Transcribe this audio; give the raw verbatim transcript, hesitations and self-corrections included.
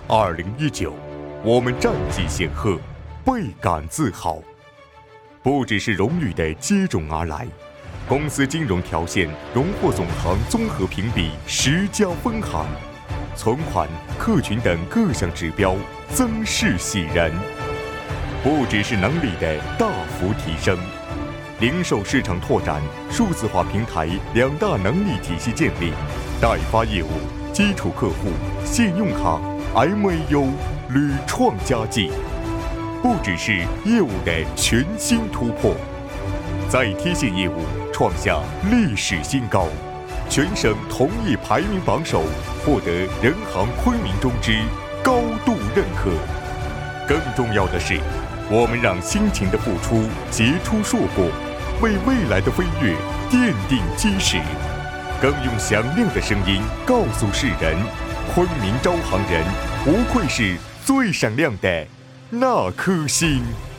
二零一九，我们战绩显赫，倍感自豪。不只是荣誉的接踵而来，公司金融条线荣获总行综合评比十佳分行，存款、客群等各项指标增势喜人。不只是能力的大幅提升，零售市场拓展、数字化平台两大能力体系建立，代发业务、基础客户、信用卡、M A U 屡创佳绩。不只是业务的全新突破，在贴现业务创下历史新高，全省同业排名榜首，获得人行昆明中之高度认可。更重要的是，我们让辛勤的付出结出硕果，为未来的飞跃奠定基石。更用响亮的声音告诉世人，昆明招行人无愧是最闪亮的那颗星。